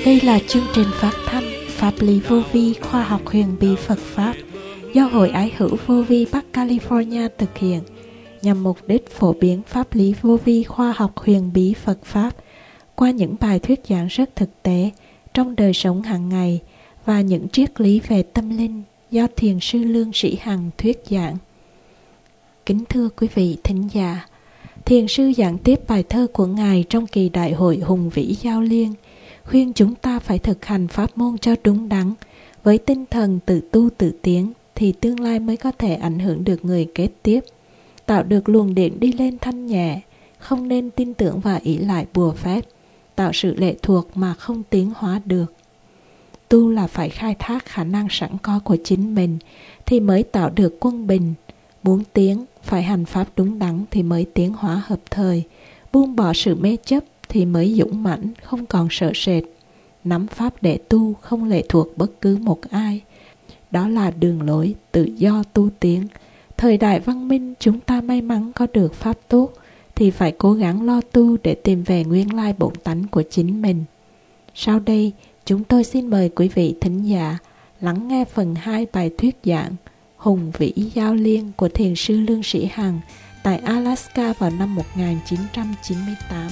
Đây là chương trình phát thanh Pháp lý vô vi khoa học huyền bí Phật Pháp do Hội Ái hữu vô vi Bắc California thực hiện nhằm mục đích phổ biến pháp lý vô vi khoa học huyền bí Phật Pháp qua những bài thuyết giảng rất thực tế trong đời sống hàng ngày và những triết lý về tâm linh do Thiền sư Lương Sĩ Hằng thuyết giảng. Kính thưa quý vị thính giả, Thiền sư giảng tiếp bài thơ của Ngài trong kỳ đại hội Hùng Vĩ Giao Liên, khuyên chúng ta phải thực hành pháp môn cho đúng đắn, với tinh thần tự tu tự tiến thì tương lai mới có thể ảnh hưởng được người kế tiếp, tạo được luồng điện đi lên thanh nhẹ, không nên tin tưởng và ỷ lại bùa phép, tạo sự lệ thuộc mà không tiến hóa được. Tu là phải khai thác khả năng sẵn có của chính mình thì mới tạo được quân bình. Muốn tiến, phải hành pháp đúng đắn thì mới tiến hóa hợp thời. Buông bỏ sự mê chấp thì mới dũng mãnh, không còn sợ sệt. Nắm pháp để tu, không lệ thuộc bất cứ một ai. Đó là đường lối tự do tu tiến. Thời đại văn minh chúng ta may mắn có được pháp tốt thì phải cố gắng lo tu để tìm về nguyên lai bổn tánh của chính mình. Sau đây, chúng tôi xin mời quý vị thính giả lắng nghe phần 2 bài thuyết giảng Hùng Vĩ Giao Liên của Thiền sư Lương Sĩ Hằng tại Alaska vào năm 1998.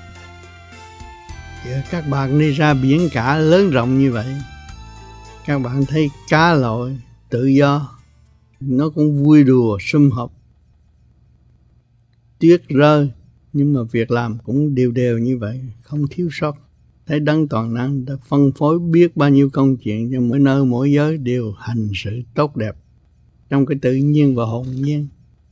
Các bạn đi ra biển cả lớn rộng như vậy, các bạn thấy cá lội tự do, nó cũng vui đùa sum họp. Tuyết rơi nhưng mà việc làm cũng đều đều như vậy, không thiếu sót. Thấy Đấng Toàn Năng đã phân phối biết bao nhiêu công chuyện cho mỗi nơi mỗi giới đều hành sự tốt đẹp trong cái tự nhiên và hồn nhiên.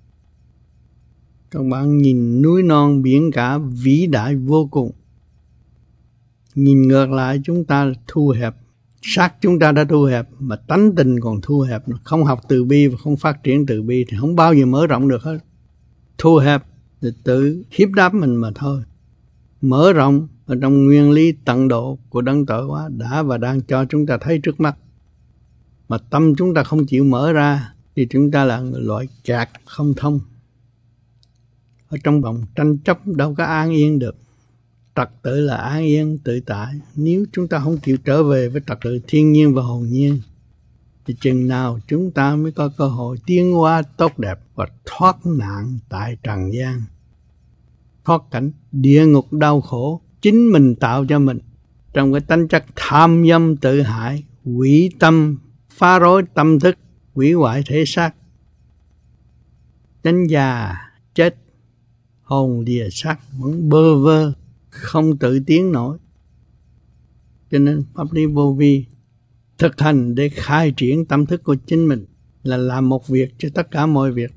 Các bạn nhìn núi non biển cả vĩ đại vô cùng. Nhìn ngược lại chúng ta thu hẹp, xác chúng ta đã thu hẹp mà tánh tình còn thu hẹp, không học từ bi và không phát triển từ bi thì không bao giờ mở rộng được hết. Thu hẹp thì tự hiếp đáp mình mà thôi. Mở rộng ở trong nguyên lý tận độ của Đấng Tạo Hóa đã và đang cho chúng ta thấy trước mắt. Mà tâm chúng ta không chịu mở ra thì chúng ta là người loại kẹt không thông. Ở trong vòng tranh chấp đâu có an yên được. Trật tự là an yên tự tại. Nếu chúng ta không chịu trở về với trật tự thiên nhiên và hồn nhiên thì chừng nào chúng ta mới có cơ hội tiến hóa tốt đẹp và thoát nạn tại trần gian. Thoát cảnh địa ngục đau khổ chính mình tạo cho mình trong cái tánh chất tham dâm tự hại, quỷ tâm, phá rối tâm thức, hủy hoại thể xác. Đến già chết, hồn lìa xác vẫn bơ vơ, không tự tiến nổi. Cho nên pháp lý vô vi thực hành để khai triển tâm thức của chính mình là làm một việc cho tất cả mọi việc.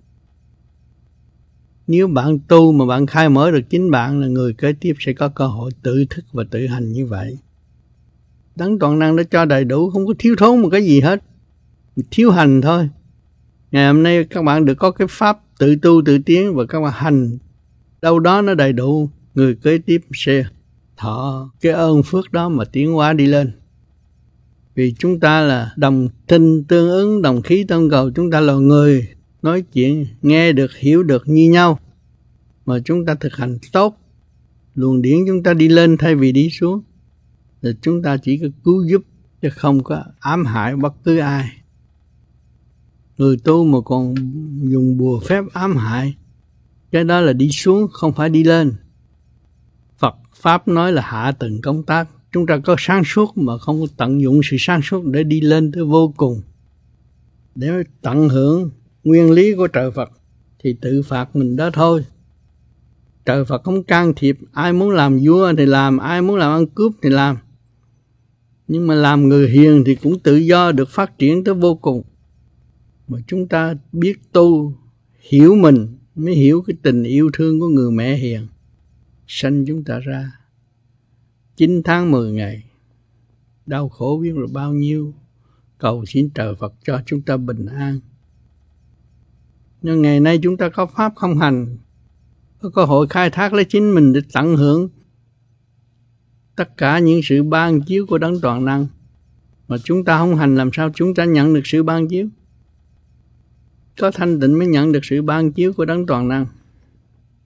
Nếu bạn tu mà bạn khai mở được chính bạn là người kế tiếp sẽ có cơ hội tự thức và tự hành như vậy. Đấng Toàn Năng đã cho đầy đủ, không có thiếu thốn một cái gì hết. Thiếu hành thôi. Ngày hôm nay các bạn được có cái pháp tự tu tự tiến và các bạn hành đâu đó nó đầy đủ, người kế tiếp sẽ thọ cái ơn phước đó mà tiến hóa đi lên. Vì chúng ta là đồng tinh tương ứng, đồng khí tương cầu, chúng ta là người nói chuyện nghe được, hiểu được như nhau. Mà chúng ta thực hành tốt, luồng điển chúng ta đi lên thay vì đi xuống. Thì chúng ta chỉ có cứu giúp chứ không có ám hại bất cứ ai. Người tu mà còn dùng bùa phép ám hại, cái đó là đi xuống không phải đi lên. Phật Pháp nói là hạ tầng công tác. Chúng ta có sáng suốt mà không có tận dụng sự sáng suốt để đi lên tới vô cùng, để tận hưởng nguyên lý của trời Phật thì tự phạt mình đó thôi. Trời Phật không can thiệp, ai muốn làm vua thì làm, ai muốn làm ăn cướp thì làm. Nhưng mà làm người hiền thì cũng tự do được phát triển tới vô cùng. Mà chúng ta biết tu, hiểu mình mới hiểu cái tình yêu thương của người mẹ hiền sanh chúng ta ra. 9 tháng 10 ngày đau khổ biết là bao nhiêu, cầu xin trời Phật cho chúng ta bình an. Nhưng ngày nay chúng ta có pháp không hành, có cơ hội khai thác lấy chính mình để tận hưởng tất cả những sự ban chiếu của Đấng Toàn Năng. Mà chúng ta không hành làm sao chúng ta nhận được sự ban chiếu? Có thanh tịnh mới nhận được sự ban chiếu của Đấng Toàn Năng.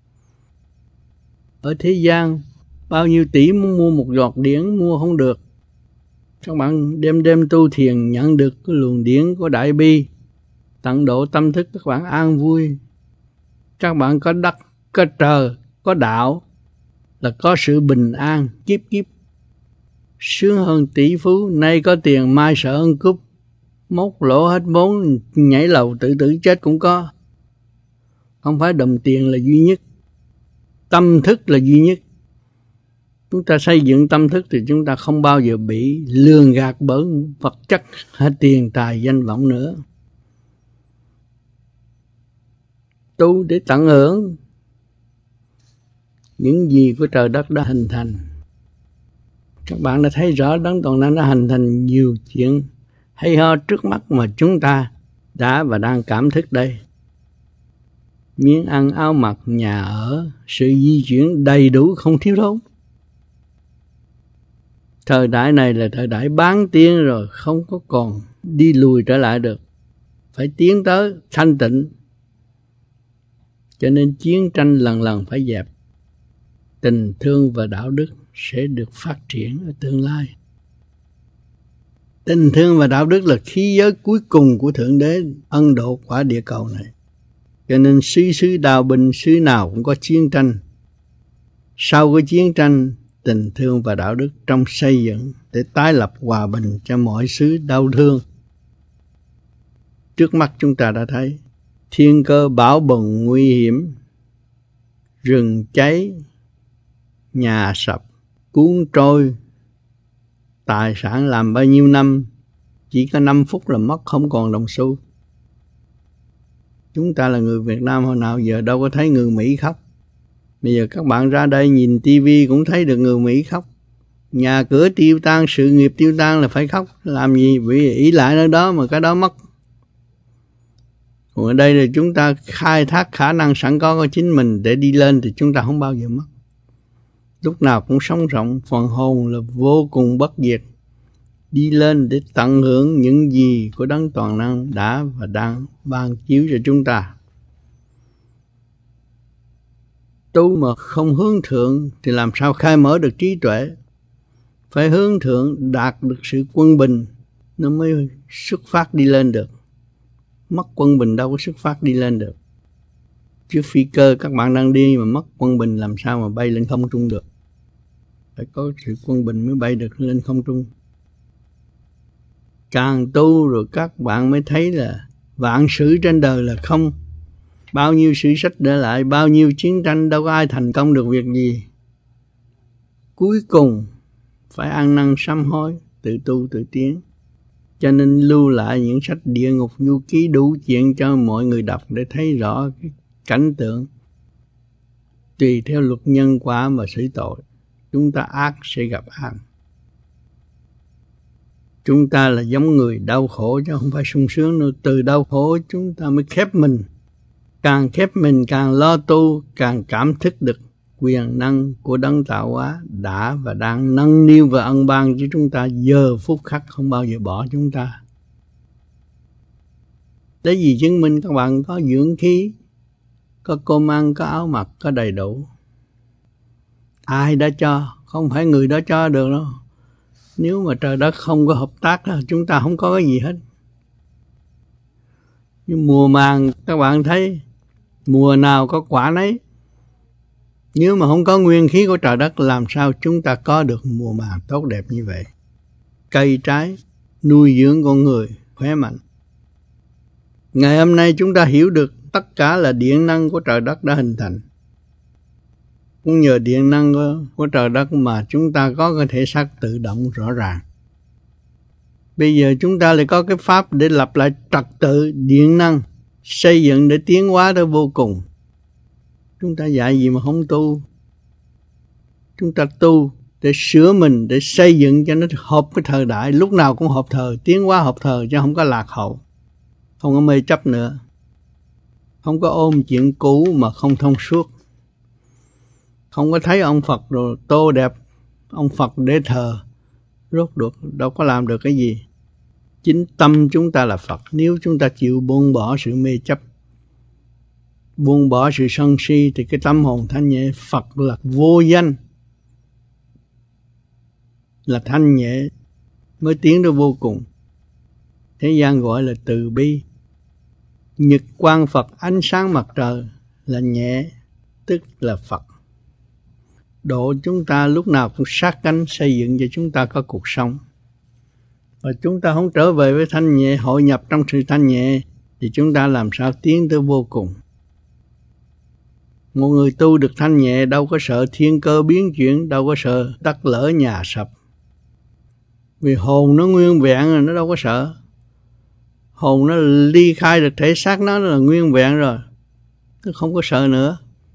Ở thế gian bao nhiêu tỷ muốn mua một giọt điển mua không được, Các bạn đêm đêm tu thiền nhận được cái luồng điển của Đại Bi, tận độ tâm thức các bạn an vui. Các bạn có đất, có trời, có đạo, là có sự bình an kiếp kiếp. Sướng hơn tỷ phú, nay có tiền mai sợ hơn cướp. Móc lỗ hết vốn, nhảy lầu tự tử chết cũng có. Không phải đồng tiền là duy nhất, tâm thức là duy nhất. Chúng ta xây dựng tâm thức thì chúng ta không bao giờ bị lường gạt bởi vật chất hay tiền tài danh vọng nữa. Tu để tận hưởng những gì của trời đất đã hình thành. Các bạn đã thấy rõ Đấng Toàn Năng đã hình thành nhiều chuyện hay ho trước mắt mà chúng ta đã và đang cảm thức đây. Miếng ăn, áo mặc, nhà ở, sự di chuyển đầy đủ không thiếu thốn. Thời đại này là thời đại bán tiến rồi, không có còn đi lùi trở lại được. Phải tiến tới thanh tịnh. Cho nên chiến tranh lần lần phải dẹp. Tình thương và đạo đức sẽ được phát triển ở tương lai. Tình thương và đạo đức là khí giới cuối cùng của Thượng Đế ân độ quả địa cầu này. Cho nên xứ Đào Bình, xứ nào cũng có chiến tranh. Sau cái chiến tranh, tình thương và đạo đức trong xây dựng để tái lập hòa bình cho mọi xứ đau thương. Trước mắt chúng ta đã thấy thiên cơ bão bùng nguy hiểm, rừng cháy, nhà sập, cuốn trôi, tài sản làm bao nhiêu năm, chỉ có 5 phút là mất không còn đồng xu. Chúng ta là người Việt Nam hồi nào giờ đâu có thấy người Mỹ khóc. Bây giờ các bạn ra đây nhìn tivi cũng thấy được người Mỹ khóc. Nhà cửa tiêu tan, sự nghiệp tiêu tan là phải khóc. Làm gì? Vì ý lại nơi đó mà cái đó mất. Còn ở đây là chúng ta khai thác khả năng sẵn có của chính mình để đi lên thì chúng ta không bao giờ mất. Lúc nào cũng sống rộng, phần hồn là vô cùng bất diệt. Đi lên để tận hưởng những gì của Đấng Toàn Năng đã và đang ban chiếu cho chúng ta. Tu mà không hướng thượng thì làm sao khai mở được trí tuệ. Phải hướng thượng, đạt được sự quân bình, nó mới xuất phát đi lên được. Mất quân bình đâu có xuất phát đi lên được. Chứ phi cơ các bạn đang đi mà mất quân bình làm sao mà bay lên không trung được. Phải có sự quân bình mới bay được lên không trung. Càng tu rồi các bạn mới thấy là vạn sự trên đời là không. Bao nhiêu sử sách để lại, bao nhiêu chiến tranh, đâu có ai thành công được việc gì. Cuối cùng phải ăn năn sám hối, tự tu tự tiến. Cho nên lưu lại những sách địa ngục du ký đủ chuyện cho mọi người đọc để thấy rõ cái cảnh tượng. Tùy theo luật nhân quả mà xử tội, chúng ta ác sẽ gặp ác. Chúng ta là giống người đau khổ chứ không phải sung sướng nữa. Từ đau khổ chúng ta mới khép mình. Càng khép mình càng lo tu, càng cảm thức được quyền năng của Đấng Tạo Hóa đã và đang nâng niu và ân ban cho chúng ta giờ phút khắc, không bao giờ bỏ chúng ta. Để gì chứng minh các bạn có dưỡng khí, có cơm ăn, có áo mặc, có đầy đủ. Ai đã cho, không phải người đó cho được đâu. Nếu mà trời đất không có hợp tác đó, chúng ta không có cái gì hết. Nhưng mùa màng các bạn thấy, mùa nào có quả nấy. Nếu mà không có nguyên khí của trời đất, làm sao chúng ta có được mùa màng tốt đẹp như vậy? Cây trái nuôi dưỡng con người khỏe mạnh. Ngày hôm nay chúng ta hiểu được tất cả là điện năng của trời đất đã hình thành. Cũng nhờ điện năng của trời đất mà chúng ta có cái thể xác tự động rõ ràng. Bây giờ chúng ta lại có cái pháp để lập lại trật tự điện năng, xây dựng để tiến hóa tới vô cùng. Chúng ta dạy gì mà không tu? Chúng ta tu để sửa mình, để xây dựng cho nó hợp với thời đại, lúc nào cũng hợp thời, tiến hóa hợp thời chứ không có lạc hậu. Không có mê chấp nữa. Không có ôm chuyện cũ mà không thông suốt. Không có thấy ông Phật rồi tô đẹp ông Phật để thờ, rốt được đâu có làm được cái gì. Chính tâm chúng ta là Phật. Nếu chúng ta chịu buông bỏ sự mê chấp, buông bỏ sự sân si, thì cái tâm hồn thanh nhẹ. Phật là vô danh, là thanh nhẹ, mới tiến đến vô cùng. Thế gian gọi là từ bi. Nhật quang Phật, ánh sáng mặt trời là nhẹ, tức là Phật. Độ chúng ta lúc nào cũng sát cánh xây dựng cho chúng ta có cuộc sống. Và chúng ta không trở về với thanh nhẹ, hội nhập trong sự thanh nhẹ, thì chúng ta làm sao tiến tới vô cùng. Một người tu được thanh nhẹ đâu có sợ thiên cơ biến chuyển, đâu có sợ đất lở nhà sập. Vì hồn nó nguyên vẹn rồi, nó đâu có sợ. Hồn nó ly khai được thể xác nó là nguyên vẹn rồi, nó không có sợ nữa.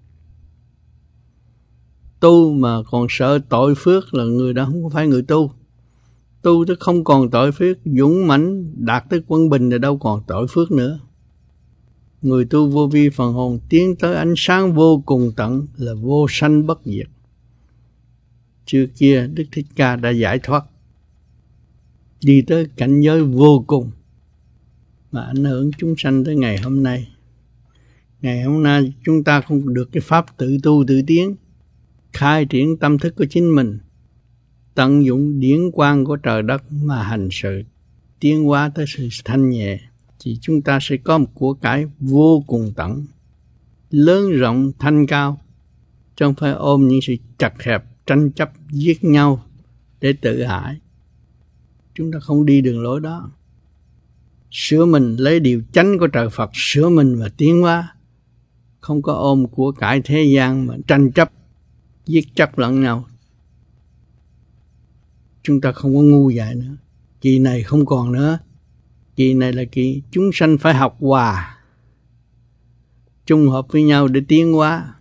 Tu mà còn sợ tội phước là người đó không có phải người tu. Tu tức không còn tội phước, dũng mãnh đạt tới quân bình thì đâu còn tội phước nữa. Người tu vô vi phần hồn tiến tới ánh sáng vô cùng tận là vô sanh bất diệt. Trước kia Đức Thích Ca đã giải thoát, đi tới cảnh giới vô cùng mà ảnh hưởng chúng sanh tới ngày hôm nay. Ngày hôm nay chúng ta không được cái pháp tự tu tự tiến, khai triển tâm thức của chính mình, tận dụng điển quang của trời đất mà hành sự, tiến hóa tới sự thanh nhẹ, thì chúng ta sẽ có một của cải vô cùng tận, lớn rộng thanh cao, chứ không phải ôm những sự chặt hẹp, tranh chấp, giết nhau để tự hại. Chúng ta không đi đường lối đó. Sửa mình lấy điều chánh của trời Phật, sửa mình và tiến hóa. Không có ôm của cải thế gian mà tranh chấp, giết chấp lẫn nhau. Chúng ta không có ngu dại nữa. Kỳ này không còn nữa. Kỳ này là kỳ chúng sanh phải học hòa, chung hợp với nhau để tiến hóa.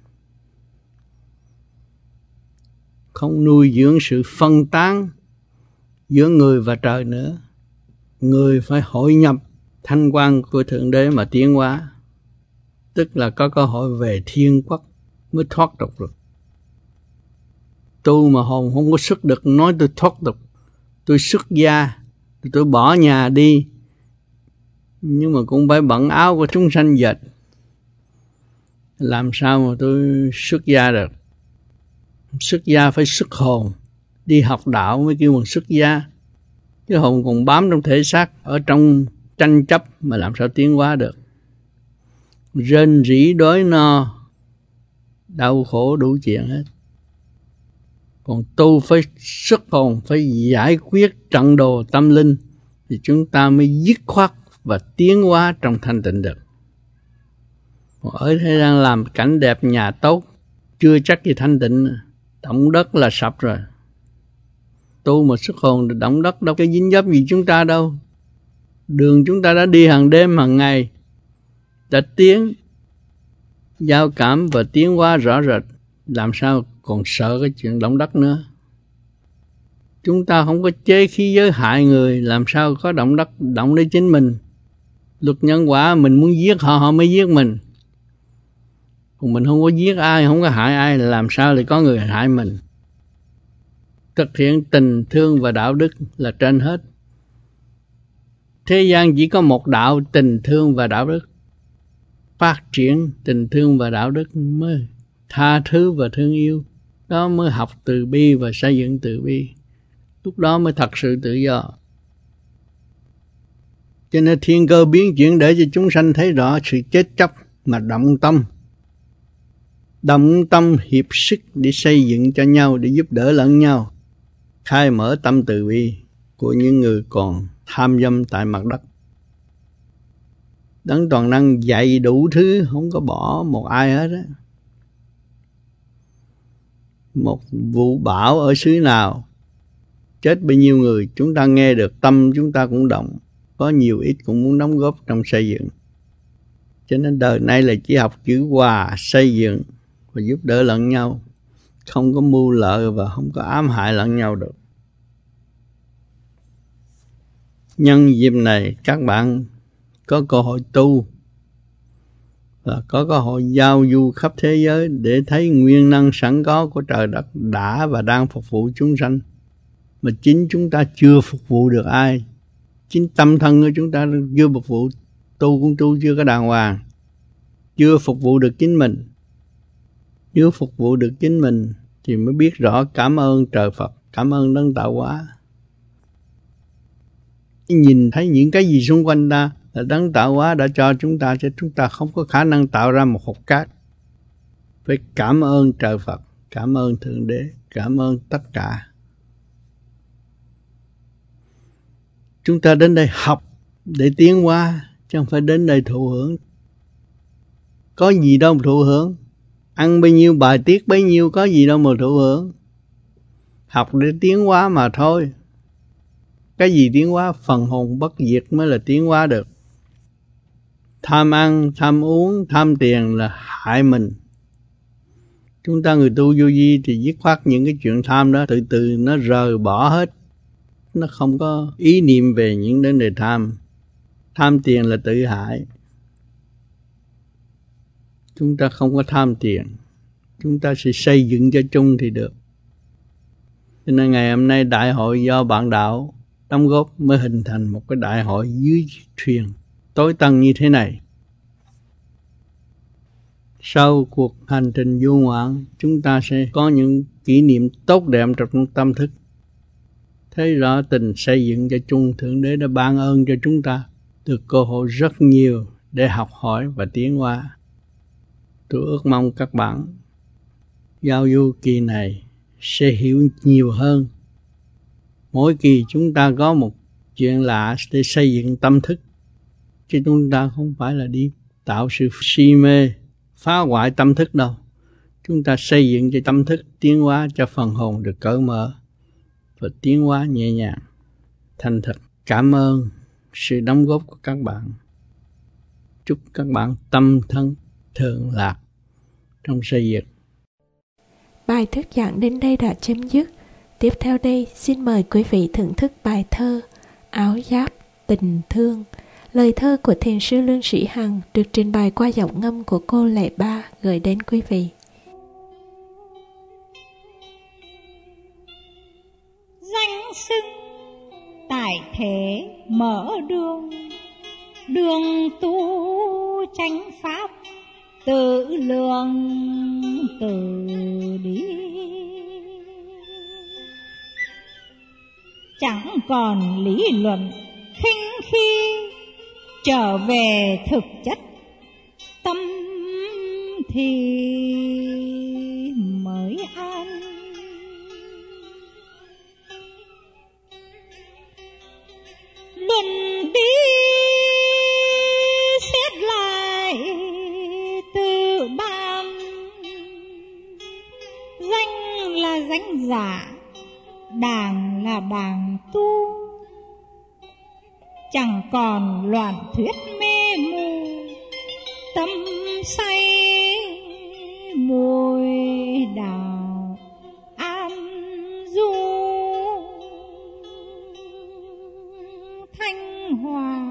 Không nuôi dưỡng sự phân tán giữa người và trời nữa. Người phải hội nhập thanh quan của Thượng Đế mà tiến hóa, tức là có cơ hội về thiên quốc mới thoát tục được. Tu mà hồn không có sức được nói tôi thoát tục, tôi xuất gia, tôi bỏ nhà đi, nhưng mà cũng phải bận áo của chúng sanh dệt. Làm sao mà tôi xuất gia được? Xuất gia phải xuất hồn, đi học đạo mới kêu bằng xuất gia. Cái hồn còn bám trong thể xác, ở trong tranh chấp mà làm sao tiến hóa được. Rên rỉ đói no, đau khổ đủ chuyện hết. Còn tu phải xuất hồn, phải giải quyết trận đồ tâm linh, thì chúng ta mới dứt khoát và tiến hóa trong thanh tịnh được. Còn ở thế gian làm cảnh đẹp nhà tốt, chưa chắc gì thanh tịnh, động đất là sập rồi. Tu mà xuất hồn, động đất đâu có dính dấp gì chúng ta đâu. Đường chúng ta đã đi hàng đêm hàng ngày, đã tiến, giao cảm và tiến hóa rõ rệt, làm sao còn sợ cái chuyện động đất nữa. Chúng ta không có chế khí giới hại người, làm sao có động đất động đến chính mình. Luật nhân quả mình muốn giết họ, họ mới giết mình. Còn mình không có giết ai, không có hại ai, làm sao lại có người hại mình. Thực hiện tình thương và đạo đức là trên hết. Thế gian chỉ có một đạo, tình thương và đạo đức. Phát triển tình thương và đạo đức mới tha thứ và thương yêu. Đó mới học từ bi và xây dựng từ bi. Lúc đó mới thật sự tự do. Cho nên thiên cơ biến chuyển để cho chúng sanh thấy rõ sự chết chóc mà động tâm. Động tâm hiệp sức để xây dựng cho nhau, để giúp đỡ lẫn nhau. Khai mở tâm từ bi của những người còn tham dâm tại mặt đất. Đấng toàn năng dạy đủ thứ, không có bỏ một ai hết á. Một vụ bão ở xứ nào, chết bao nhiêu người, chúng ta nghe được, tâm chúng ta cũng động. Có nhiều ít cũng muốn đóng góp trong xây dựng. Cho nên đời nay là chỉ học chữ hòa, xây dựng và giúp đỡ lẫn nhau. Không có mưu lợi và không có ám hại lẫn nhau được. Nhân dịp này các bạn có cơ hội tu và có cơ hội giao du khắp thế giới để thấy nguyên năng sẵn có của trời đất đã và đang phục vụ chúng sanh. Mà chính chúng ta chưa phục vụ được ai. Chính tâm thân của chúng ta chưa phục vụ, tu cũng tu chưa có đàng hoàng. Chưa phục vụ được chính mình. Nếu phục vụ được chính mình thì mới biết rõ cảm ơn trời Phật, cảm ơn đấng tạo hóa. nhìn thấy những cái gì xung quanh ta là Đấng tạo hóa đã cho chúng ta, chứ chúng ta không có khả năng tạo ra một hột cát. Phải cảm ơn trời Phật, cảm ơn Thượng Đế, cảm ơn tất cả. Chúng ta đến đây học để tiến hóa, chứ không phải đến đây thụ hưởng. Có gì đâu mà thụ hưởng. Ăn bấy nhiêu bài tiết bấy nhiêu, có gì đâu mà thụ hưởng. Học để tiến hóa mà thôi. Cái gì tiến hóa? Phần hồn bất diệt mới là tiến hóa được. Tham ăn, tham uống, tham tiền là hại mình. Chúng ta người tu vô vi thì dứt khoát những cái chuyện tham đó từ từ nó rời bỏ hết. Nó không có ý niệm về những vấn đề tham. Tham tiền là tự hại. Chúng ta không có tham tiền. Chúng ta sẽ xây dựng cho chung thì được. Cho nên ngày hôm nay đại hội do bạn đạo đóng góp mới hình thành một cái đại hội dưới thuyền tối tân như thế này. Sau cuộc hành trình du ngoạn, chúng ta sẽ có những kỷ niệm tốt đẹp trong tâm thức. Thấy rõ tình xây dựng cho chung, Thượng Đế đã ban ơn cho chúng ta được cơ hội rất nhiều để học hỏi và tiến hóa. Tôi ước mong các bạn giao du kỳ này sẽ hiểu nhiều hơn. Mỗi kỳ chúng ta có một chuyện lạ để xây dựng tâm thức, chứ chúng ta không phải là đi tạo sự si mê, phá hoại tâm thức đâu. Chúng ta xây dựng cho tâm thức tiến hóa, cho phần hồn được cởi mở và tiến hóa nhẹ nhàng, thành thật. Cảm ơn sự đóng góp của các bạn. Chúc các bạn tâm thân thường lạc trong xây dựng. Bài thuyết giảng đến đây đã chấm dứt. Tiếp theo đây xin mời quý vị thưởng thức bài thơ Áo Giáp Tình Thương. Lời thơ của Thiền sư Lương Sĩ Hằng được trình bày qua giọng ngâm của cô Lệ Ba gửi đến quý vị. Danh xưng tại thế mở đường, đường tu chánh pháp tự lượng tự đi. Chẳng còn lý luận khinh khi, trở về thực chất tâm thì mới an. Luận đi xét lại tự bàn, danh là danh giả, đàng là đàng tu. Chẳng còn loạn thuyết mê mù, tâm say mùi đào an du thanh hòa.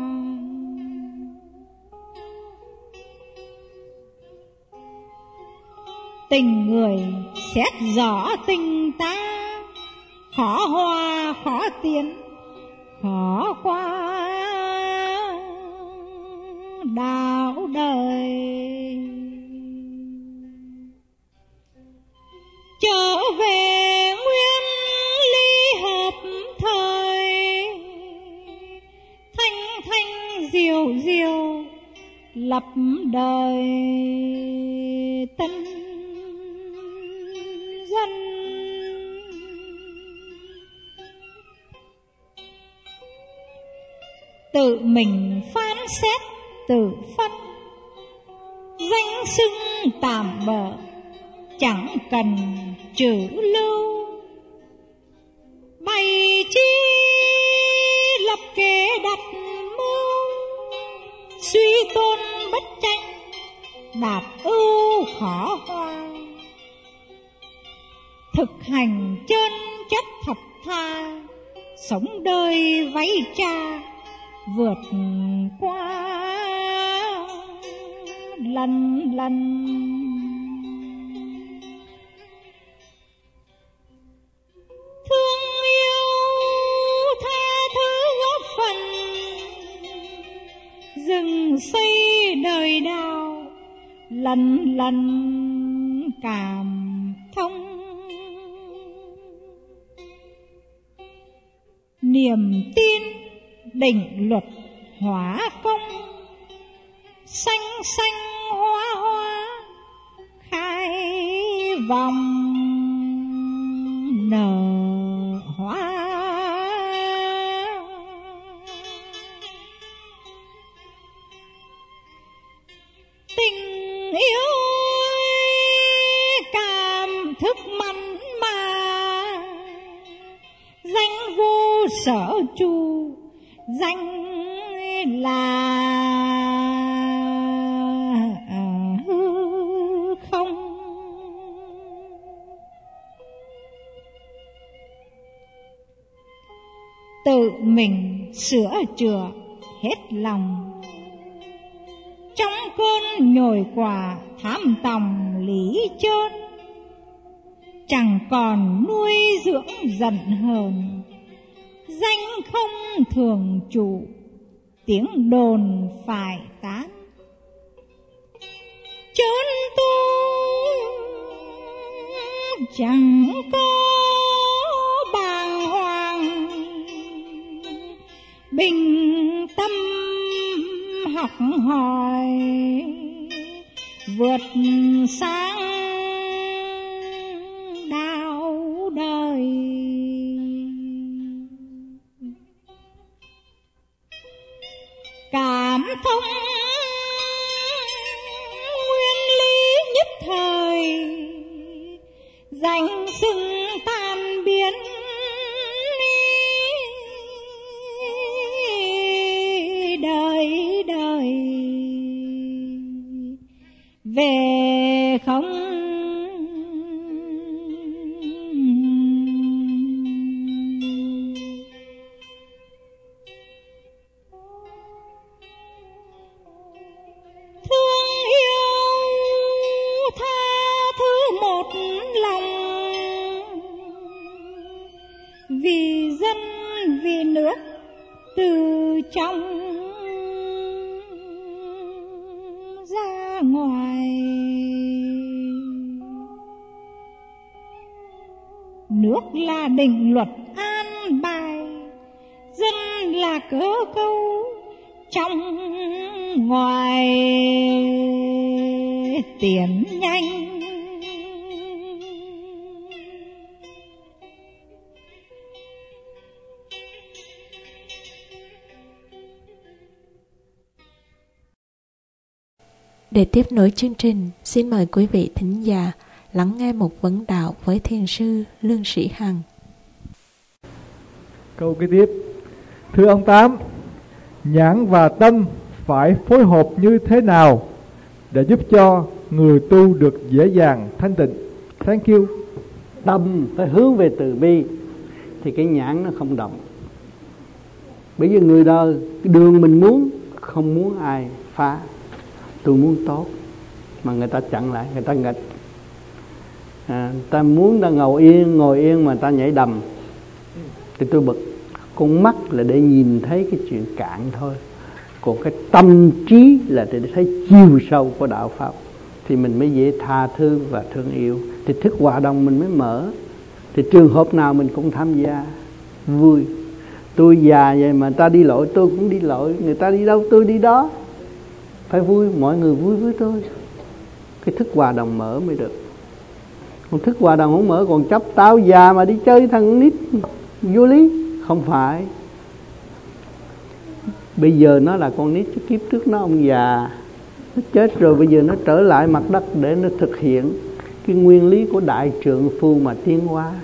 Tình người xét rõ tình ta, khó hòa khó tiến, khó qua đạo đời. Trở về nguyên lý hợp thời, thanh thanh diệu diệu lập đời tân dân. Tự mình phán xét tự phân, danh xưng tạm bợ chẳng cần chữ lưu. Bày chi lập kế đặt mưu, suy tôn bất tranh đạt ưu khó hoa. Thực hành chân chất thật tha, sống đời váy cha vượt qua lần lần. Thương yêu tha thứ góp phần, rừng xây đời đào lần lần cảm thông. Niềm tin định luật hóa công, xanh xanh hoa hoa khai vòng nở hoa. Tình yêu cảm thức mặn mà, danh vô sở trụ, danh là hư không. Tự mình sửa chữa hết lòng, trong cơn nhồi quả tham tòng lý chơn, chẳng còn nuôi dưỡng giận hờn, danh không thường trụ, tiếng đồn phải tán. Chốn tu chẳng có bàng hoàng, bình tâm học hỏi vượt sáng đạo đời. Cảm thông nguyên lý nhất thời, danh xưng tan biến đời đời. Về không vì dân vì nước từ trong ra ngoài. Nước là định luật an bài, dân là cớ câu trong ngoài tiến nhanh. Để tiếp nối chương trình, xin mời quý vị thính giả lắng nghe một vấn đạo với thiền sư Lương Sĩ Hằng. Câu kế tiếp: thưa ông Tám, nhãn và tâm phải phối hợp như thế nào để giúp cho người tu được dễ dàng thanh tịnh? Thank you. Tâm phải hướng về từ bi thì cái nhãn nó không động. Bởi vì người đời cái đường mình muốn, không muốn ai phá. Tôi muốn tốt mà người ta chặn lại, người ta nghịch. Ta muốn ta ngồi yên mà ta nhảy đầm thì tôi bực. Con mắt là để nhìn thấy cái chuyện cạn thôi, còn cái tâm trí là để thấy chiều sâu của đạo pháp, thì mình mới dễ tha thứ và thương yêu, thì thức hòa đồng mình mới mở. Thì trường hợp nào mình cũng tham gia vui. Tôi già vậy mà ta đi lội tôi cũng đi lội, người ta đi đâu tôi đi đó, phải vui, mọi người vui với tôi. Cái thức hòa đồng mở mới được. Còn thức hòa đồng không mở, còn chấp tao già mà đi chơi thằng nít vô lý. Không phải. Bây giờ nó là con nít, kiếp trước nó ông già, nó chết rồi, bây giờ nó trở lại mặt đất để nó thực hiện cái nguyên lý của đại trượng phu mà tiến hóa.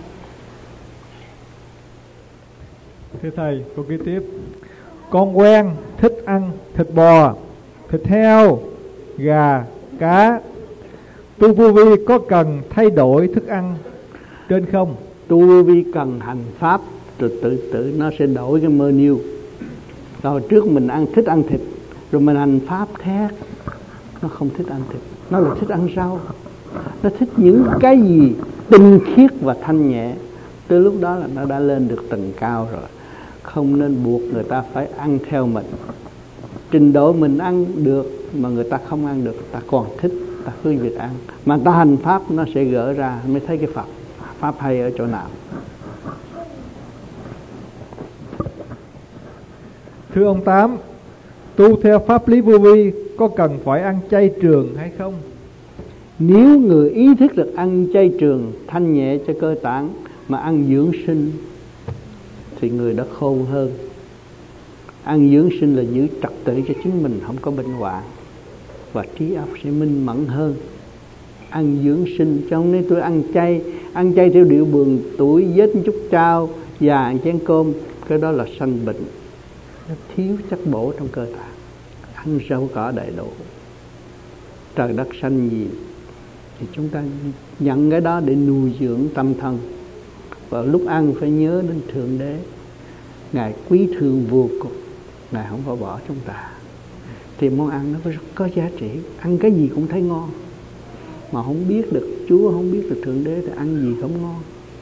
Thưa thầy, câu kế tiếp: con quen thích ăn thịt bò, thịt heo, gà, cá. Tu vô vi có cần thay đổi thức ăn trên không? Tu vô vi cần hành pháp, rồi tự nó sẽ đổi cái menu. Rồi trước mình thích ăn thịt, rồi mình hành pháp khác, nó không thích ăn thịt, nó là thích ăn rau. Nó thích những cái gì tinh khiết và thanh nhẹ. Từ lúc đó là nó đã lên được tầng cao rồi. Không nên buộc người ta phải ăn theo mình. Trình độ mình ăn được mà người ta không ăn được, ta còn thích, ta cứ việc ăn. Mà ta hành pháp nó sẽ gỡ ra, mới thấy cái pháp hay ở chỗ nào. Thưa ông Tám, tu theo pháp lý vô vi có cần phải ăn chay trường hay không? Nếu người ý thức được ăn chay trường thanh nhẹ cho cơ tạng mà ăn dưỡng sinh thì người đó khôn hơn. Ăn dưỡng sinh là giữ trật tự cho chính mình không có bệnh hoạn, và trí óc sẽ minh mẫn hơn. Ăn dưỡng sinh, cho nên tôi ăn chay theo điệu buồn tuổi, vết chút trao, già chén cơm, cái đó là sanh bệnh, nó thiếu chất bổ trong cơ thể. Ăn rau cỏ đầy đủ, trời đất xanh gì thì chúng ta nhận cái đó để nuôi dưỡng tâm thân. Và lúc ăn phải nhớ đến Thượng Đế, Ngài quý thương vô cùng, Ngài không có bỏ chúng ta. Thì món ăn nó rất có giá trị. Ăn cái gì cũng thấy ngon, mà không biết được Chúa, không biết được Thượng Đế thì ăn gì không ngon.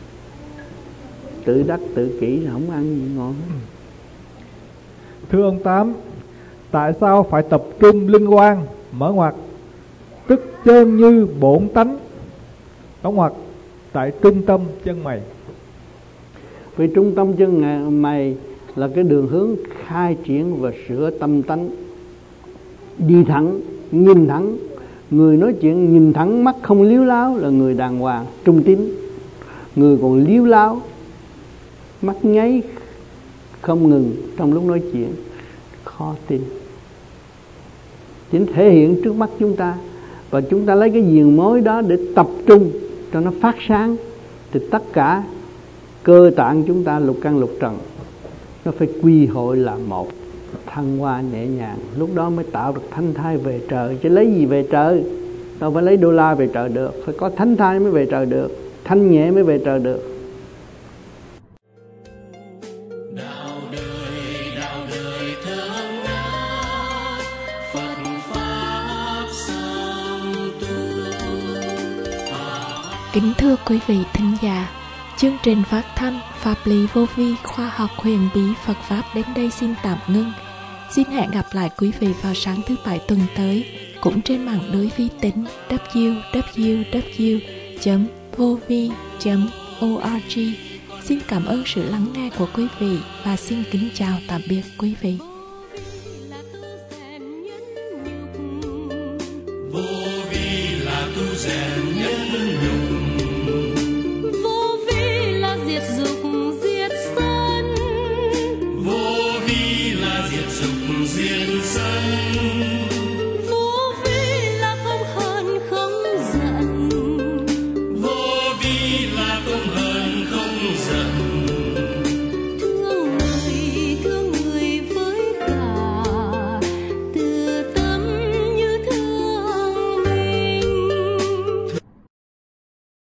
Tự đắc tự kỷ là không ăn gì ngon. Thưa ông Tám, tại sao phải tập trung linh quan, mở ngoặc, tức chân như bổn tánh, đóng ngoặc, tại trung tâm chân mày? Vì trung tâm chân mày là cái đường hướng khai triển và sửa tâm tánh. Đi thẳng, nhìn thẳng. Người nói chuyện nhìn thẳng, mắt không liếu láo là người đàng hoàng, trung tín. Người còn liếu láo, mắt nháy không ngừng trong lúc nói chuyện, khó tin. Chính thể hiện trước mắt chúng ta, và chúng ta lấy cái diền mối đó để tập trung cho nó phát sáng, thì tất cả cơ tạng chúng ta, lục căn lục trần, nó phải quy hội là một, thăng hoa nhẹ nhàng. Lúc đó mới tạo được thánh thai về trời. Chứ lấy gì về trời? Đâu phải lấy đô la về trời được, phải có thánh thai mới về trời được, thanh nhẹ mới về trời được. Kính thưa quý vị thính giả, chương trình phát thanh Pháp lý vô vi khoa học huyền bí Phật Pháp đến đây xin tạm ngưng. Xin hẹn gặp lại quý vị vào sáng thứ Bảy tuần tới, cũng trên mạng lưới vi tính www.vovi.org. Xin cảm ơn sự lắng nghe của quý vị và xin kính chào tạm biệt quý vị.